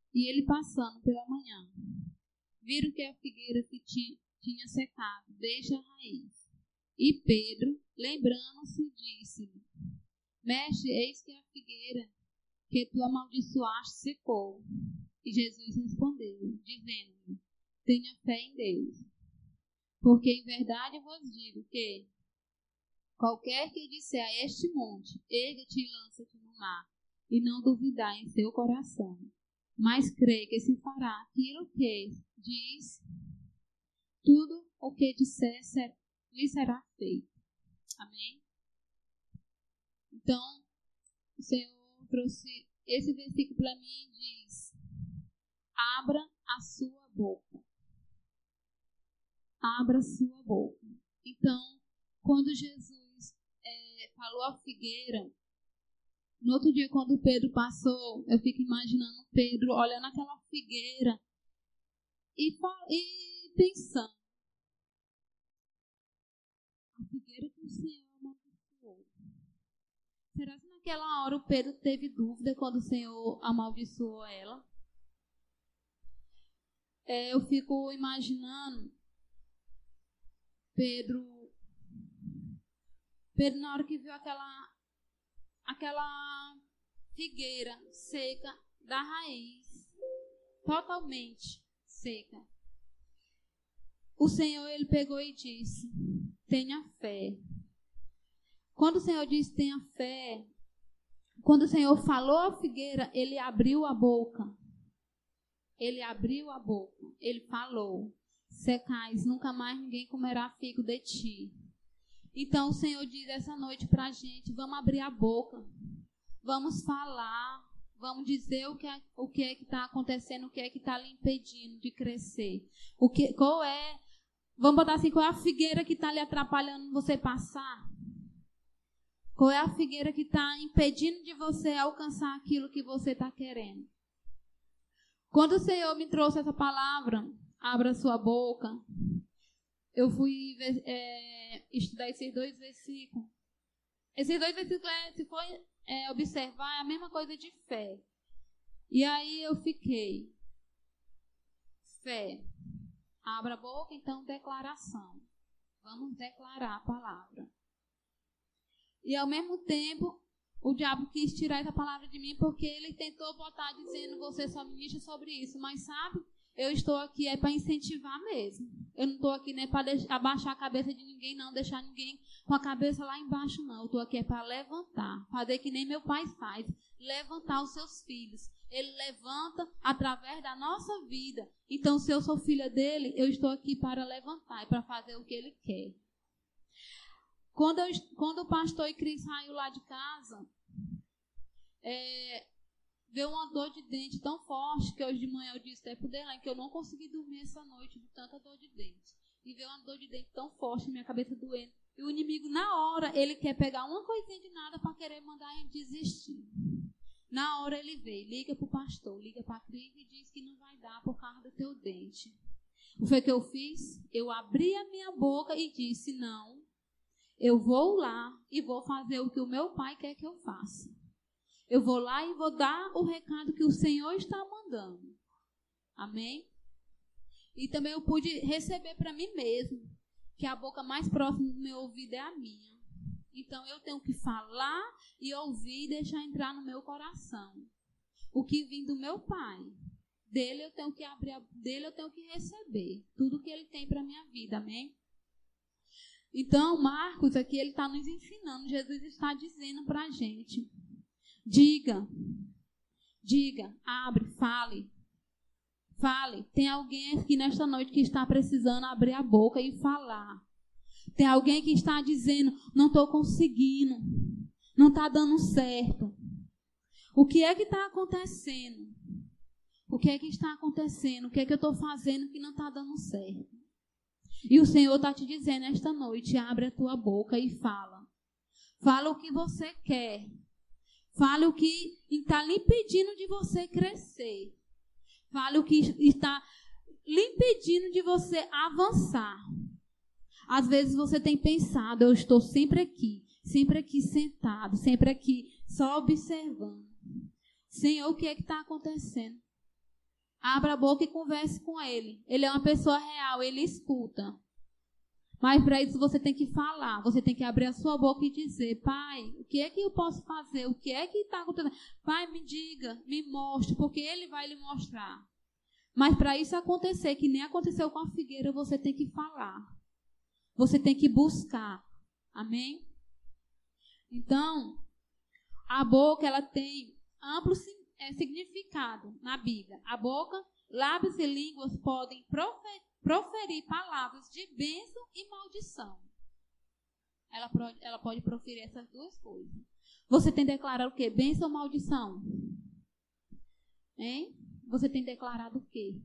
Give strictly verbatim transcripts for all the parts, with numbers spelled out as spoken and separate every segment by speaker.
Speaker 1: E ele passando pela manhã, viram que a figueira se tinha, tinha secado desde a raiz. E Pedro, lembrando-se, disse-lhe: Mestre, eis que a figueira que tu amaldiçoaste secou. E Jesus respondeu, dizendo-lhe: Tenha fé em Deus. Porque em verdade vos digo que qualquer que disser a este monte, ergue-te e lança-te no mar, e não duvidar em seu coração, mas crê que se fará aquilo que diz, tudo o que disser lhe será feito. Amém? Então, o Senhor trouxe esse versículo para mim e diz: abra a sua boca. Abra a sua boca. Então, quando Jesus é, falou a figueira, no outro dia, quando Pedro passou, eu fico imaginando Pedro olhando aquela figueira e, e pensando: a figueira que o Senhor amaldiçoou. Será que naquela hora o Pedro teve dúvida quando o Senhor amaldiçoou ela? É, eu fico imaginando Pedro, Pedro na hora que viu aquela, aquela figueira seca da raiz, totalmente seca. O Senhor, ele pegou e disse: tenha fé. Quando o Senhor disse tenha fé, quando o Senhor falou à figueira, ele abriu a boca. Ele abriu a boca. Ele falou: secais, nunca mais ninguém comerá figo de ti. Então o Senhor diz essa noite para a gente: vamos abrir a boca. Vamos falar. Vamos dizer o que é, o que é que está acontecendo, o que é que está lhe impedindo de crescer. O que, qual é, vamos botar assim, qual é a figueira que está lhe atrapalhando você passar? Qual é a figueira que está impedindo de você alcançar aquilo que você está querendo? Quando o Senhor me trouxe essa palavra, abra sua boca, eu fui é, estudar esses dois versículos. Esses dois versículos, é, se for é, observar, é a mesma coisa de fé. E aí eu fiquei: fé. Abra a boca, então declaração. Vamos declarar a palavra. E ao mesmo tempo, o diabo quis tirar essa palavra de mim, porque ele tentou botar dizendo: você só ministra sobre isso. Mas sabe, eu estou aqui é para incentivar mesmo. Eu não estou aqui nem para abaixar a cabeça de ninguém, não, deixar ninguém com a cabeça lá embaixo, não. Eu estou aqui é para levantar, fazer que nem meu pai faz, levantar os seus filhos. Ele levanta através da nossa vida. Então, se eu sou filha dele, eu estou aqui para levantar e para fazer o que ele quer. Quando, eu, quando o pastor e Cris saiu lá de casa, é, veio uma dor de dente tão forte que hoje de manhã eu disse até pro Derlan que eu não consegui dormir essa noite de tanta dor de dente. E veio uma dor de dente tão forte, minha cabeça doendo. E o inimigo, na hora, ele quer pegar uma coisinha de nada para querer mandar a gente desistir. Na hora ele veio, liga pro pastor, liga pra Cris e diz que não vai dar por causa do teu dente. O que foi que eu fiz? Eu abri a minha boca e disse: não. Eu vou lá e vou fazer o que o meu pai quer que eu faça. Eu vou lá e vou dar o recado que o Senhor está mandando. Amém? E também eu pude receber para mim mesmo que a boca mais próxima do meu ouvido é a minha. Então eu tenho que falar e ouvir e deixar entrar no meu coração. O que vem do meu pai, dele eu tenho que abrir, a, dele eu tenho que receber tudo que ele tem para minha vida. Amém? Então, Marcos aqui, ele está nos ensinando. Jesus está dizendo para a gente: diga, diga, abre, fale, fale. Tem alguém aqui nesta noite que está precisando abrir a boca e falar. Tem alguém que está dizendo: não estou conseguindo, não está dando certo. O que é que está acontecendo? O que é que está acontecendo? O que é que eu estou fazendo que não está dando certo? E o Senhor está te dizendo esta noite: abre a tua boca e fala. Fala o que você quer. Fala o que está lhe impedindo de você crescer. Fala o que está lhe impedindo de você avançar. Às vezes você tem pensado: eu estou sempre aqui, sempre aqui sentado, sempre aqui só observando. Senhor, o que é que está acontecendo? Abra a boca e converse com ele. Ele é uma pessoa real, ele escuta. Mas para isso você tem que falar, você tem que abrir a sua boca e dizer: Pai, o que é que eu posso fazer? O que é que está acontecendo? Pai, me diga, me mostre, porque ele vai lhe mostrar. Mas para isso acontecer, que nem aconteceu com a figueira, você tem que falar. Você tem que buscar. Amém? Então, a boca, ela tem amplo significado na Bíblia. A boca, lábios e línguas podem proferir, proferir palavras de bênção e maldição. Ela pode, ela pode proferir essas duas coisas. Você tem declarado o quê? Bênção ou maldição? Hein? Você tem declarado o quê?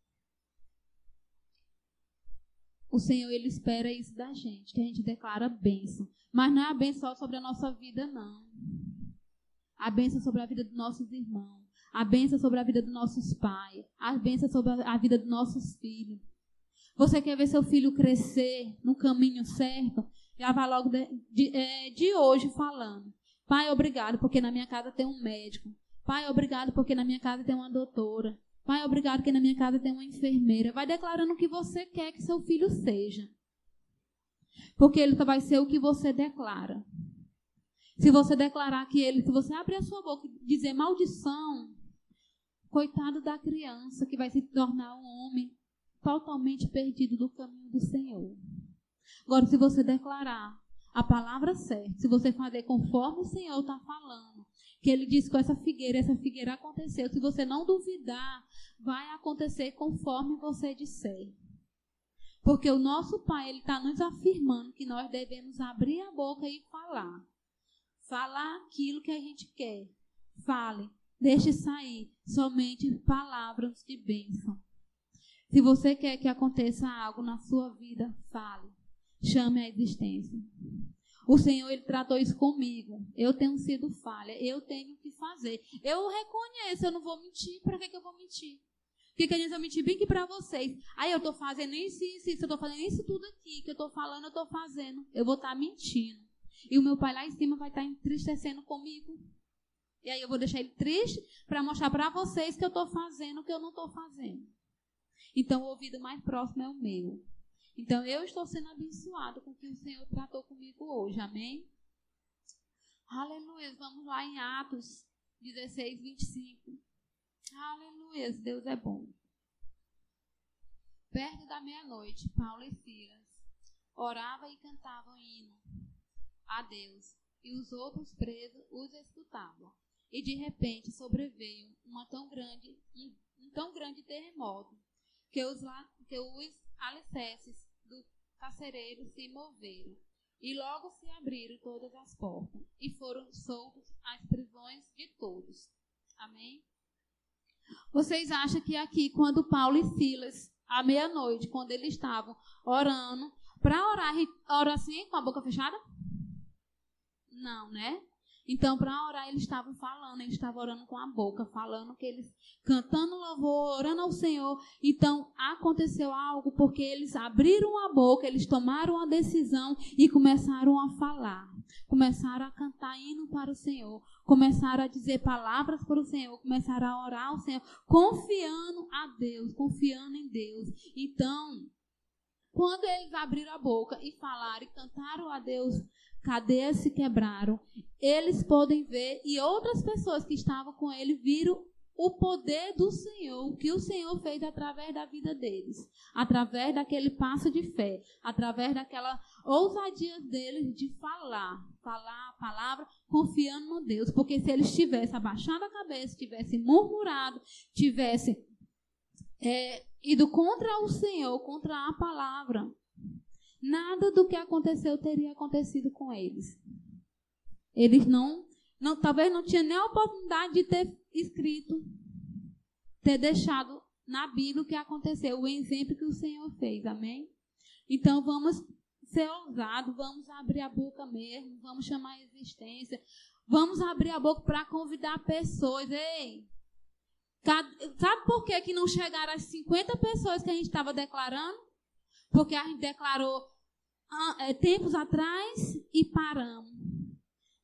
Speaker 1: O Senhor, Ele espera isso da gente, que a gente declara bênção. Mas não é a bênção só sobre a nossa vida, não. A bênção sobre a vida dos nossos irmãos. A bênção sobre a vida dos nossos pais. A bênção sobre a vida dos nossos filhos. Você quer ver seu filho crescer no caminho certo? Já vai logo de, de, é, de hoje falando. Pai, obrigado, porque na minha casa tem um médico. Pai, obrigado, porque na minha casa tem uma doutora. Pai, obrigado, porque na minha casa tem uma enfermeira. Vai declarando o que você quer que seu filho seja. Porque ele vai ser o que você declara. Se você declarar que ele, se você abrir a sua boca e dizer maldição, coitado da criança que vai se tornar um homem totalmente perdido do caminho do Senhor. Agora, se você declarar a palavra certa, se você fazer conforme o Senhor está falando, que Ele disse com essa figueira, essa figueira aconteceu. Se você não duvidar, vai acontecer conforme você disser. Porque o nosso Pai, Ele está nos afirmando que nós devemos abrir a boca e falar. Falar aquilo que a gente quer. Fale. Deixe sair somente palavras de bênção. Se você quer que aconteça algo na sua vida, fale. Chame a existência. O Senhor, Ele tratou isso comigo. Eu tenho sido falha. Eu tenho que fazer. Eu reconheço, eu não vou mentir. Para que, que eu vou mentir? Porque que a gente vai mentir bem que para vocês. Aí eu estou fazendo isso, isso, isso. Eu estou fazendo isso tudo aqui que eu estou falando, eu estou fazendo. Eu vou estar mentindo. E o meu pai lá em cima vai estar entristecendo comigo. E aí eu vou deixar ele triste para mostrar para vocês que eu estou fazendo o que eu não estou fazendo. Então o ouvido mais próximo é o meu. Então eu estou sendo abençoado com o que o Senhor tratou comigo hoje. Amém? Aleluia. Vamos lá em Atos dezesseis, vinte e cinco. Aleluia. Deus é bom. Perto da meia-noite, Paulo e Silas oravam e cantavam hino a Deus, e os outros presos os escutavam. E de repente sobreveio uma tão grande, um, um tão grande terremoto que os, que os alicerces do carcereiro se moveram, e logo se abriram todas as portas, e foram soltos as prisões de todos. Amém? Vocês acham que aqui, quando Paulo e Silas, à meia-noite, quando eles estavam orando, para orar, orar assim, com a boca fechada? Não, né? Então, para orar, eles estavam falando, eles estavam orando com a boca, falando que eles, cantando louvor, orando ao Senhor. Então, aconteceu algo, porque eles abriram a boca, eles tomaram a decisão e começaram a falar. Começaram a cantar hino para o Senhor, começaram a dizer palavras para o Senhor, começaram a orar ao Senhor, confiando a Deus, confiando em Deus. Então, quando eles abriram a boca e falaram e cantaram a Deus, cadeias se quebraram, eles podem ver, e outras pessoas que estavam com ele viram o poder do Senhor, o que o Senhor fez através da vida deles, através daquele passo de fé, através daquela ousadia deles de falar, falar a palavra, confiando no Deus, porque se eles tivessem abaixado a cabeça, tivessem murmurado, tivessem é, ido contra o Senhor, contra a palavra, nada do que aconteceu teria acontecido com eles. Eles não, não, talvez não tinham nem a oportunidade de ter escrito, ter deixado na Bíblia o que aconteceu, o exemplo que o Senhor fez, amém? Então vamos ser ousados, vamos abrir a boca mesmo, vamos chamar a existência, vamos abrir a boca para convidar pessoas. Ei, sabe por que, que não chegaram as cinquenta pessoas que a gente estava declarando? Porque a gente declarou ah, é, tempos atrás e paramos.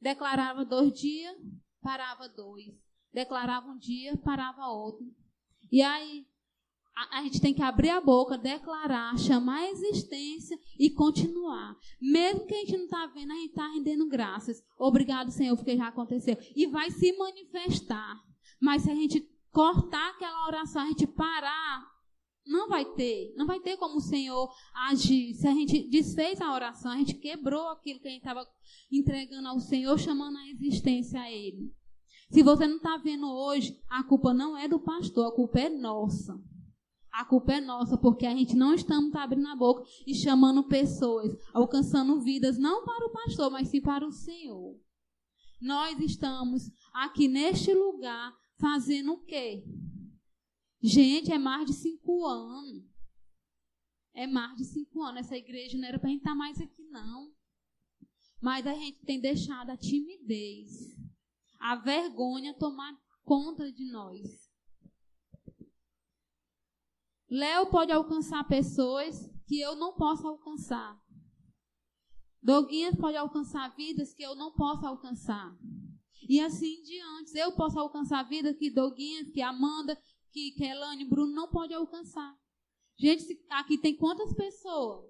Speaker 1: Declarava dois dias, parava dois. Declarava um dia, parava outro. E aí, a, a gente tem que abrir a boca, declarar, chamar a existência e continuar. Mesmo que a gente não está vendo, a gente está rendendo graças. Obrigado, Senhor, porque já aconteceu. E vai se manifestar. Mas se a gente cortar aquela oração, a gente parar, não vai ter. Não vai ter como o Senhor agir. Se a gente desfez a oração, a gente quebrou aquilo que a gente estava entregando ao Senhor, chamando a existência a Ele. Se você não está vendo hoje, a culpa não é do pastor, a culpa é nossa. A culpa é nossa, porque a gente não estamos abrindo a boca e chamando pessoas, alcançando vidas, não para o pastor, mas sim para o Senhor. Nós estamos aqui neste lugar fazendo o quê? Gente, é mais de cinco anos. É mais de cinco anos. Essa igreja não era para a gente estar mais aqui, não. Mas a gente tem deixado a timidez, a vergonha tomar conta de nós. Léo pode alcançar pessoas que eu não posso alcançar. Doguinhas pode alcançar vidas que eu não posso alcançar. E assim em diante. Eu posso alcançar vidas que Doguinhas, que Amanda, que Kelane, Bruno não pode alcançar. Gente, aqui tem quantas pessoas?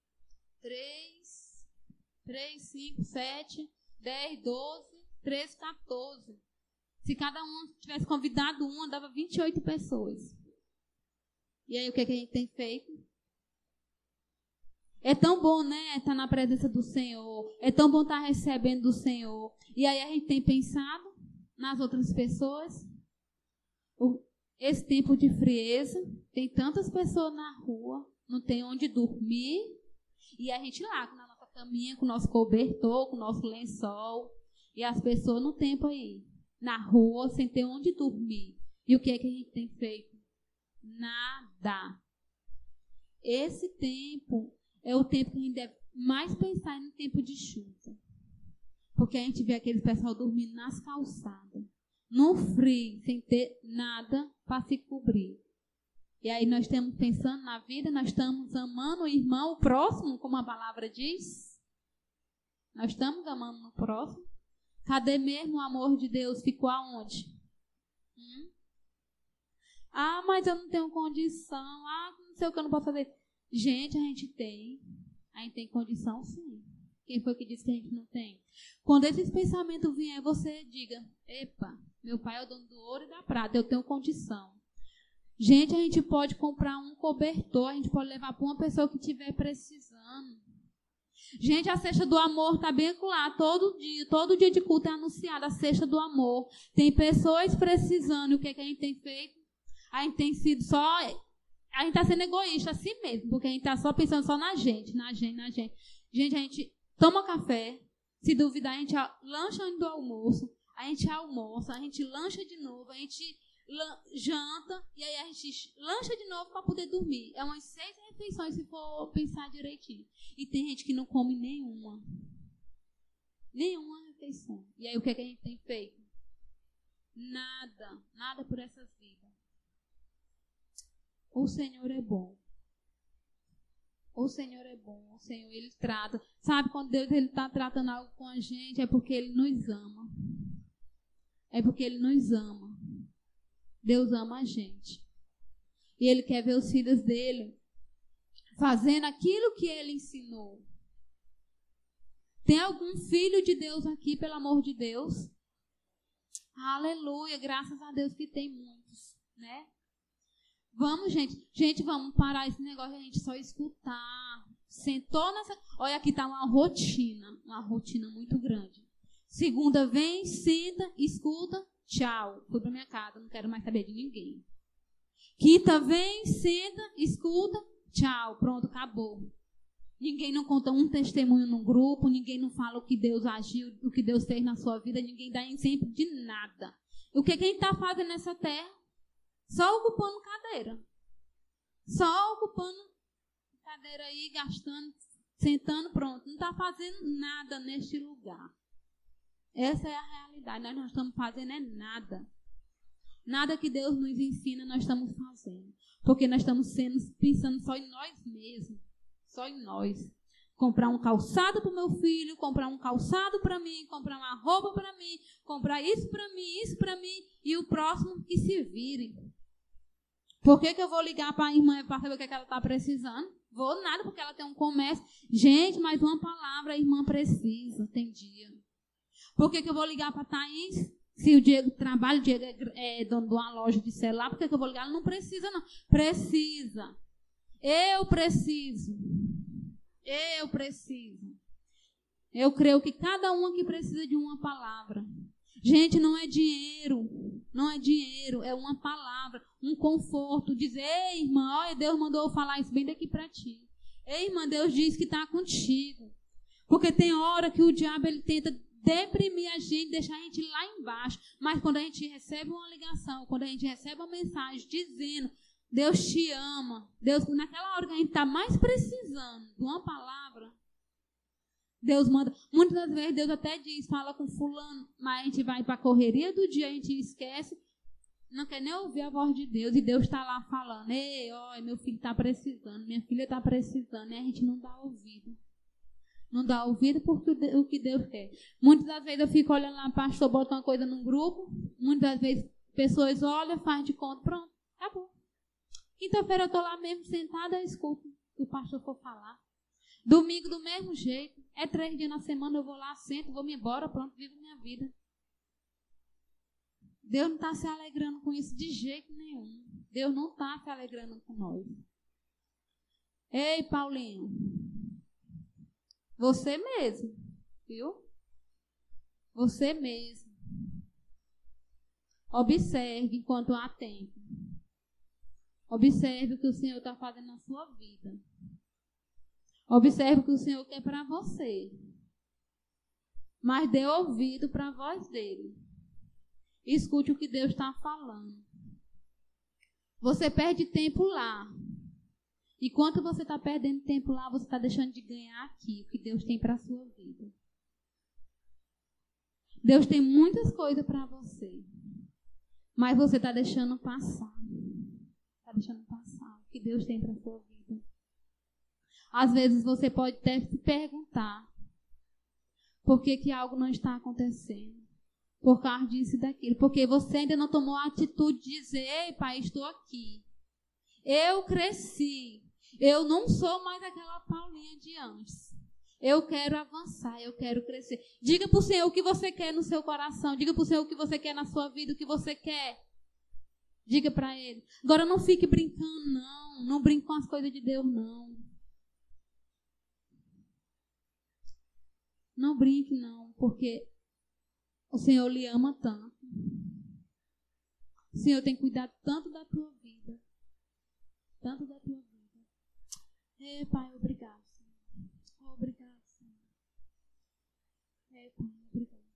Speaker 1: Três, três, cinco, sete, dez, doze, treze, quatorze. Se cada um tivesse convidado uma, dava vinte e oito pessoas. E aí, o que, é que a gente tem feito? É tão bom, né? Estar na presença do Senhor. É tão bom estar recebendo do Senhor. E aí, a gente tem pensado nas outras pessoas. Esse tempo de frieza. Tem tantas pessoas na rua. Não tem onde dormir. E a gente lá, na nossa caminha, com o nosso cobertor, com o nosso lençol. E as pessoas no tempo aí. Na rua, sem ter onde dormir. E o que é que a gente tem feito? Nada. Esse tempo é o tempo que a gente deve mais pensar no tempo de chuva. Porque a gente vê aquele pessoal dormindo nas calçadas, no frio, sem ter nada para se cobrir. E aí nós estamos pensando na vida, nós estamos amando o irmão, o próximo, como a palavra diz. Nós estamos amando o próximo. Cadê mesmo o amor de Deus? Ficou aonde? Hum? Ah, mas eu não tenho condição. Ah, não sei o que eu não posso fazer. Gente, a gente tem. A gente tem condição, sim. Quem foi que disse que a gente não tem? Quando esses pensamentos vierem, você diga, epa, meu pai é o dono do ouro e da prata, eu tenho condição. Gente, a gente pode comprar um cobertor, a gente pode levar para uma pessoa que estiver precisando. Gente, a cesta do amor está bem lá, todo dia, todo dia de culto é anunciada a cesta do amor. Tem pessoas precisando, e o que, é que a gente tem feito? A gente tem sido só... A gente está sendo egoísta assim mesmo, porque a gente está só pensando só na gente, na gente, na gente. Gente, a gente toma café, se duvidar, a gente lancha antes do almoço, a gente almoça, a gente lancha de novo, a gente janta, e aí a gente lancha de novo para poder dormir. É umas seis refeições, se for pensar direitinho. E tem gente que não come nenhuma. Nenhuma refeição. E aí o que, é que a gente tem feito? Nada. Nada por essas vidas. O Senhor é bom. O Senhor é bom. O Senhor, Ele trata. Sabe, quando Deus está tratando algo com a gente, é porque Ele nos ama. É porque Ele nos ama. Deus ama a gente. E Ele quer ver os filhos dele fazendo aquilo que Ele ensinou. Tem algum filho de Deus aqui, pelo amor de Deus? Aleluia, graças a Deus que tem muitos, né? Vamos, gente. Gente, vamos parar esse negócio de a gente só escutar. Sentou nessa... Olha, aqui está uma rotina. Uma rotina muito grande. Segunda vem, senta, escuta, tchau. Fui para minha casa, não quero mais saber de ninguém. Quinta vem, senta, escuta, tchau. Pronto, acabou. Ninguém não conta um testemunho no grupo, ninguém não fala o que Deus agiu, o que Deus fez na sua vida, ninguém dá exemplo de nada. O que quem está fazendo nessa terra? Só ocupando cadeira. Só ocupando cadeira aí, gastando, sentando, pronto. Não está fazendo nada neste lugar. Essa é a realidade. Nós não estamos fazendo é nada. Nada que Deus nos ensina nós estamos fazendo. Porque nós estamos sendo, pensando só em nós mesmos. Só em nós. Comprar um calçado para o meu filho, comprar um calçado para mim, comprar uma roupa para mim, comprar isso para mim, isso para mim, e o próximo que se vire. Por que, que eu vou ligar para a irmã para saber o que, é que ela está precisando? Vou nada, porque ela tem um comércio. Gente, mas uma palavra a irmã precisa, tem dia. Por que, que eu vou ligar para a Thaís? Se o Diego trabalha, o Diego é, é dono de uma loja de celular, por que, que eu vou ligar? Ela não precisa, não. Precisa. Eu preciso. Eu preciso. Eu creio que cada um aqui precisa de uma palavra. Gente, não é dinheiro. Não é dinheiro, é uma palavra, um conforto. Dizer, ei, irmã, olha, Deus mandou eu falar isso bem daqui para ti. Ei, irmã, Deus diz que está contigo. Porque tem hora que o diabo ele tenta deprimir a gente, deixar a gente lá embaixo. Mas quando a gente recebe uma ligação, quando a gente recebe uma mensagem dizendo, Deus te ama, Deus, naquela hora que a gente está mais precisando de uma palavra, Deus manda. Muitas das vezes Deus até diz, fala com fulano, mas a gente vai para a correria do dia, a gente esquece, não quer nem ouvir a voz de Deus, e Deus está lá falando, ei, ó, meu filho está precisando, minha filha está precisando, e a gente não dá ouvido. Não dá ouvido porque o que Deus quer. Muitas das vezes eu fico olhando lá, pastor, bota uma coisa num grupo, muitas das vezes pessoas olham, faz de conta, pronto, acabou. Quinta-feira eu estou lá mesmo sentada, eu escuto o que o pastor for falar. Domingo do mesmo jeito. É três dias na semana, eu vou lá, sento, vou me embora, pronto, vivo minha vida. Deus não está se alegrando com isso de jeito nenhum. Deus não está se alegrando com nós. Ei, Paulinho. Você mesmo, viu? Você mesmo. Observe enquanto há tempo. Observe o que o Senhor está fazendo na sua vida. Observe o que o Senhor quer para você. Mas dê ouvido para a voz dele. Escute o que Deus está falando. Você perde tempo lá. Enquanto você está perdendo tempo lá, você está deixando de ganhar aqui o que Deus tem para a sua vida. Deus tem muitas coisas para você. Mas você está deixando passar. Está deixando passar o que Deus tem para a sua vida. Às vezes você pode até se perguntar por que, que algo não está acontecendo. Por causa disso e daquilo. Porque você ainda não tomou a atitude de dizer, ei, pai, estou aqui. Eu cresci. Eu não sou mais aquela Paulinha de antes. Eu quero avançar, eu quero crescer. Diga para o Senhor o que você quer no seu coração. Diga para o Senhor o que você quer na sua vida, o que você quer. Diga para Ele. Agora não fique brincando, não. Não brinque com as coisas de Deus, não. Não brinque, não, porque o Senhor lhe ama tanto. O Senhor tem cuidado tanto da tua vida. Tanto da tua vida. É, Pai, obrigado, Senhor. Obrigado, Senhor. É, Pai, obrigado.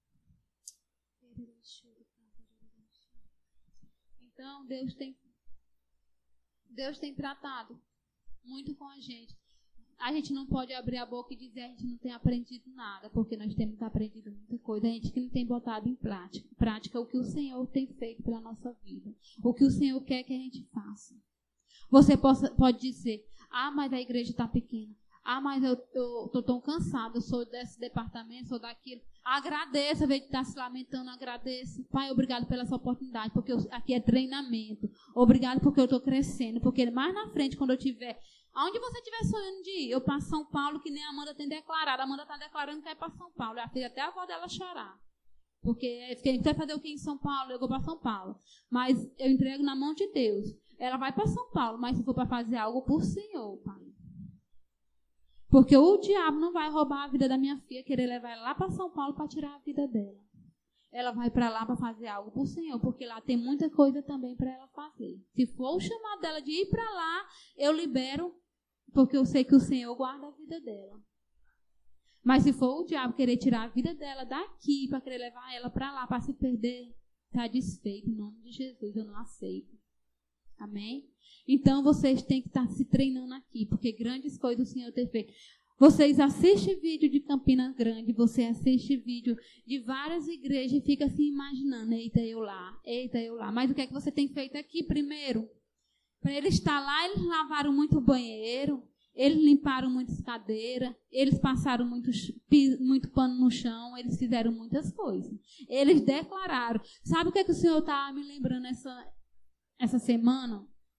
Speaker 1: Então, Deus tem, Deus tem tratado muito com a gente. A gente não pode abrir a boca e dizer a gente não tem aprendido nada, porque nós temos aprendido muita coisa. A gente que não tem botado em prática, prática o que o Senhor tem feito pela nossa vida. O que o Senhor quer que a gente faça. Você possa, pode dizer, ah, mas a igreja está pequena. Ah, mas eu estou tão cansado, eu sou desse departamento, sou daquilo. Agradeça, ao invés de estar se lamentando, agradeça. Pai, obrigado pela essa oportunidade, porque eu, aqui é treinamento. Obrigado porque eu estou crescendo, porque mais na frente, quando eu tiver... Aonde você estiver sonhando de ir, eu para São Paulo, que nem a Amanda tem declarado. A Amanda está declarando que é para São Paulo. Eu fiz até a avó dela chorar. Porque quem quer fazer o que em São Paulo, eu vou para São Paulo. Mas eu entrego na mão de Deus. Ela vai para São Paulo, mas se for para fazer algo por Senhor, Pai. Porque o diabo não vai roubar a vida da minha filha, querer levar ela lá para São Paulo para tirar a vida dela. Ela vai para lá para fazer algo por Senhor, porque lá tem muita coisa também para ela fazer. Se for o chamado dela de ir para lá, eu libero. Porque eu sei que o Senhor guarda a vida dela. Mas se for o diabo querer tirar a vida dela daqui, para querer levar ela para lá, para se perder, está desfeito. Em nome de Jesus, eu não aceito. Amém? Então, vocês têm que estar se treinando aqui, porque grandes coisas o Senhor tem feito. Vocês assistem vídeo de Campina Grande, você assiste vídeo de várias igrejas e fica se imaginando, eita, eu lá, eita, eu lá. Mas o que é que você tem feito aqui primeiro? Para eles estar lá, eles lavaram muito o banheiro, eles limparam muitas cadeiras, eles passaram muito, muito pano no chão, eles fizeram muitas coisas. Eles declararam. Sabe o que, é que o Senhor está me lembrando essa, essa semana?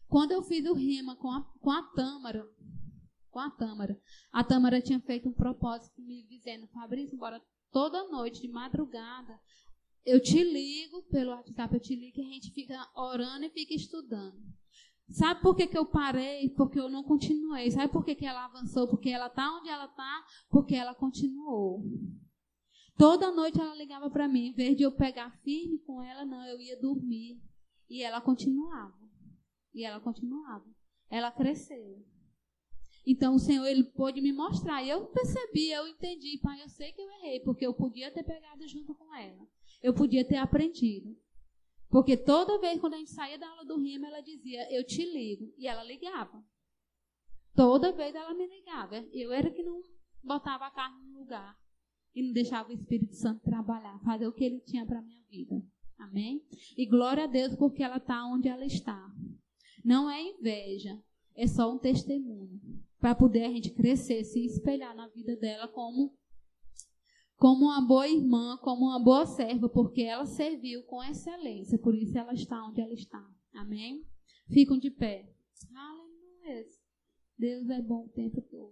Speaker 1: Quando eu fiz o rema com a, com a Tâmara, com a Tâmara, a Tâmara tinha feito um propósito me dizendo, Fabrício, embora toda noite, de madrugada, eu te ligo pelo WhatsApp, eu te ligo e a gente fica orando e fica estudando. Sabe por que, que eu parei? Porque eu não continuei. Sabe por que, que ela avançou? Porque ela está onde ela está? Porque ela continuou. Toda noite ela ligava para mim. Em vez de eu pegar firme com ela, não, eu ia dormir. E ela continuava. E ela continuava. Ela cresceu. Então o Senhor, Ele pôde me mostrar. E eu percebi, eu entendi. Pai, eu sei que eu errei, porque eu podia ter pegado junto com ela. Eu podia ter aprendido. Porque toda vez quando a gente saía da aula do rema, ela dizia, eu te ligo. E ela ligava. Toda vez ela me ligava. Eu era que não botava a carne no lugar. E não deixava o Espírito Santo trabalhar, fazer o que Ele tinha para a minha vida. Amém? E glória a Deus porque ela está onde ela está. Não é inveja, é só um testemunho. Para poder a gente crescer, se espelhar na vida dela como... como uma boa irmã, como uma boa serva, porque ela serviu com excelência, por isso ela está onde ela está. Amém? Ficam de pé. Aleluia. Deus é bom o tempo todo.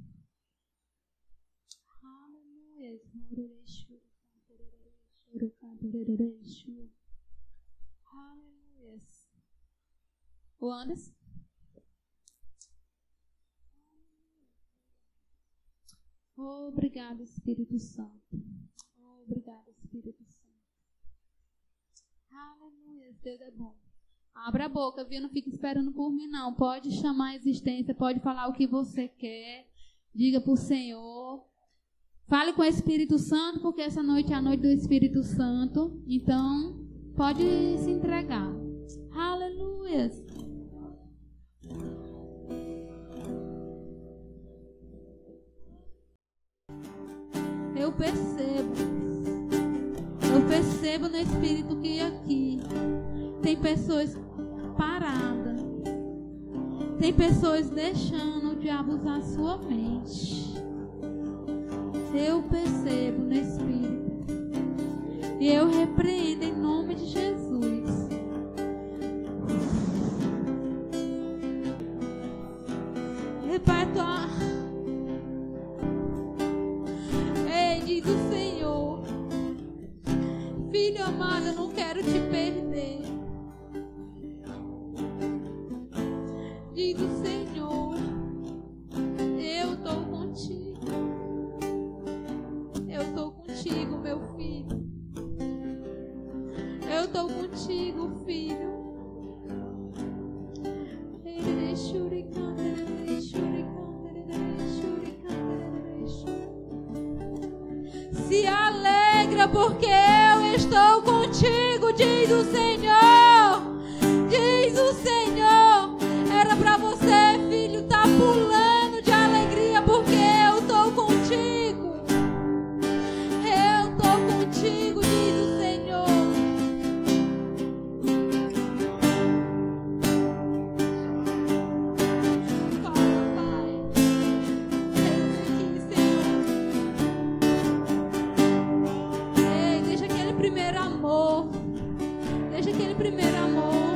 Speaker 1: Aleluia. Aleluia. O Anderson? Oh, obrigado, Espírito Santo. Oh, obrigado, Espírito Santo. Aleluia, Deus é bom. Abra a boca, viu? Não fique esperando por mim, não. Pode chamar a existência, pode falar o que você quer. Diga para o Senhor. Fale com o Espírito Santo, porque essa noite é a noite do Espírito Santo. Então, pode se entregar. Aleluia. Eu percebo, eu percebo no Espírito que aqui tem pessoas paradas, tem pessoas deixando o diabo usar a sua mente. Eu percebo no Espírito e eu repreendo em nome de Jesus. Repare tua... Diz o Senhor, filho amado, eu não quero te perder. Diz o Senhor, eu estou contigo. Eu estou contigo, meu filho. Eu estou contigo, filho. Se alegra porque eu estou contigo, diz o Senhor. Diz o Senhor. Era para você, filho, estar tá pulando de alegria porque eu estou contigo. Eu estou contigo, diz o Senhor. Fala, Pai. Eis aqui, Senhor. Deixa aquele primeiro amor. Deixa aquele primeiro amor.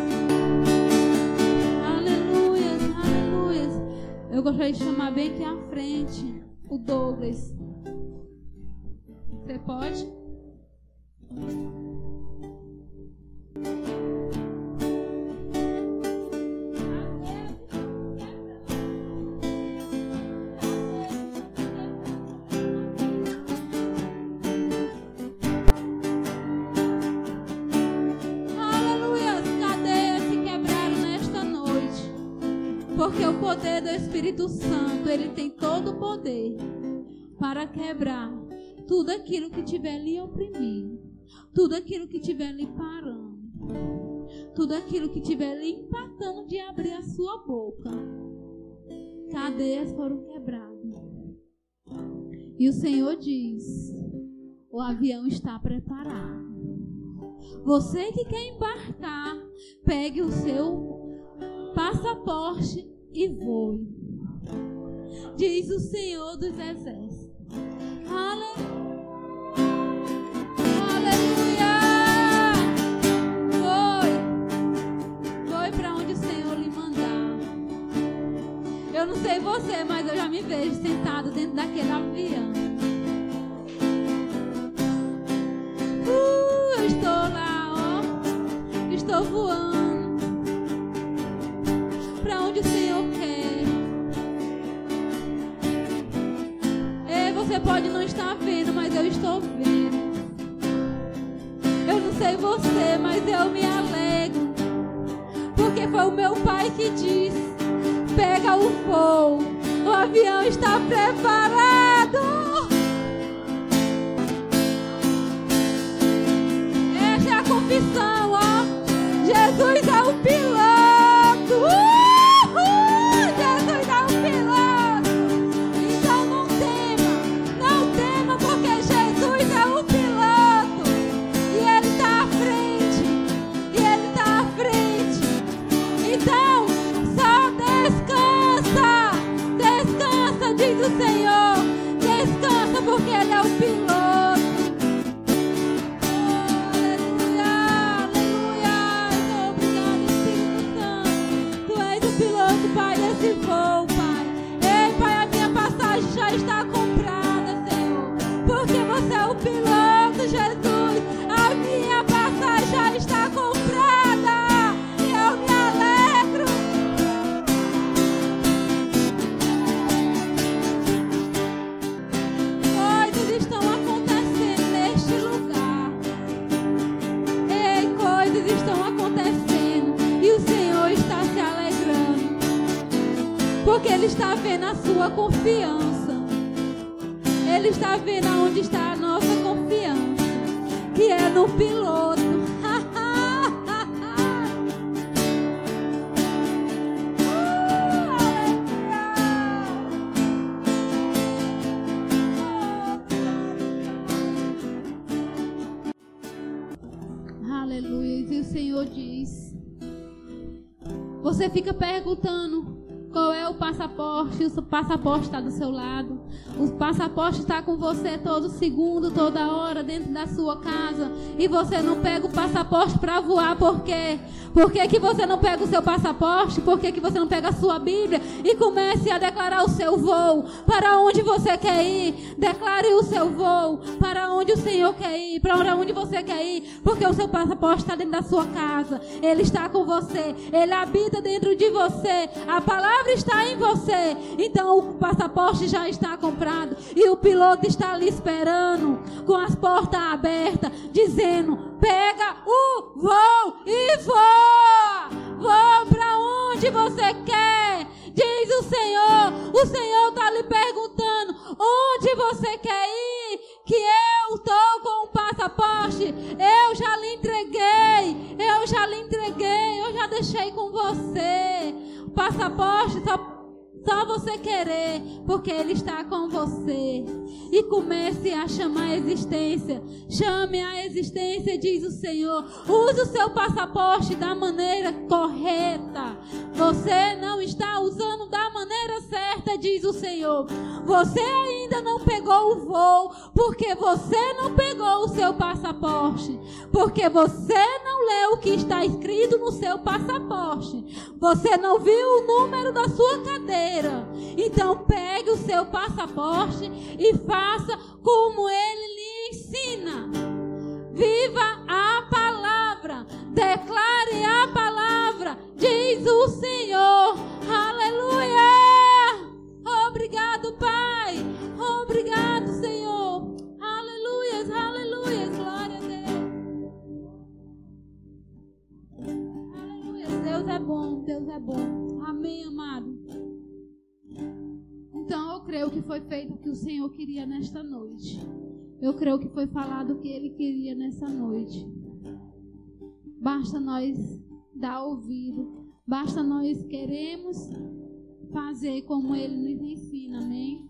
Speaker 1: Aleluia, aleluia. Eu gostaria de chamar bem aqui à frente o Douglas. Você pode? Porque o poder do Espírito Santo, ele tem todo o poder para quebrar tudo aquilo que estiver lhe oprimindo, tudo aquilo que estiver lhe parando, tudo aquilo que estiver lhe empatando de abrir a sua boca. Cadeias foram quebradas. E o Senhor diz: o avião está preparado. Você que quer embarcar, pegue o seu passaporte e voe. Diz o Senhor dos Exércitos. Aleluia. Aleluia. Voe. Voe para onde o Senhor sei você, mas eu já me vejo sentado dentro daquele avião. Uh, eu estou lá, ó. Estou voando pra onde o Senhor quer. E você pode não estar vendo, mas eu estou vendo. Eu não sei você, mas eu me alegro, porque foi o meu pai que disse: pega o voo, o avião está preparado. Essa é a confissão, ó. Jesus é o piloto. Uhul! Jesus é o piloto. Então não tema, não tema, porque Jesus é o piloto. E Ele está à frente, e Ele está à frente. Então, só descansa, descansa, diz o Senhor. Descansa, porque Ele é o piloto. Vou, Pai. Ei, Pai, a minha passagem já está comprada, Senhor. Porque você é o piloto, Jesus. A minha passagem já está comprada. E eu me alegro. Coisas estão acontecendo neste lugar. Ei, coisas estão acontecendo. E o Senhor está se alegrando, porque Ele está vendo a sua confiança. Ele está vendo aonde está a nossa confiança, que é no piloto. Aleluia. E o Senhor diz: você fica perguntando qual é o passaporte. O passaporte está do seu lado. O passaporte está com você todo segundo, toda hora, dentro da sua casa. E você não pega o passaporte para voar. Por quê? Por que que você não pega o seu passaporte? Por que que você não pega a sua Bíblia e comece a declarar o seu voo? Para onde você quer ir? Declare o seu voo. Para onde o Senhor quer ir? Para onde você quer ir? Porque o seu passaporte está dentro da sua casa. Ele está com você. Ele habita dentro de você. A palavra está em você. Então o passaporte já está comprado. E o piloto está ali esperando, com as portas abertas, dizendo: pega o voo e voa. Voa para onde você quer, diz o Senhor. O Senhor está lhe perguntando: onde você quer ir? Que eu estou com o passaporte. Eu já lhe entreguei. Eu já lhe entreguei. Eu já deixei com você. O passaporte só Só você querer, porque Ele está com você. E comece a chamar a existência. Chame a existência, diz o Senhor. Use o seu passaporte da maneira correta. Você não está usando da maneira certa, diz o Senhor. Você ainda não pegou o voo, porque você não pegou o seu passaporte. Porque você não leu o que está escrito no seu passaporte. Você não viu o número da sua cadeira. Então pegue o seu passaporte e faça como Ele lhe ensina. Viva a palavra, declare a palavra, diz o Senhor. Aleluia! Obrigado, Pai. Obrigado, Senhor. Aleluias, aleluias, glória a Deus. Aleluia. Deus é bom, Deus é bom. Amém, amado. Então eu creio que foi feito o que o Senhor queria nesta noite. Eu creio que foi falado o que Ele queria nessa noite. Basta nós dar ouvido. Basta nós queremos fazer como Ele nos ensina. Amém?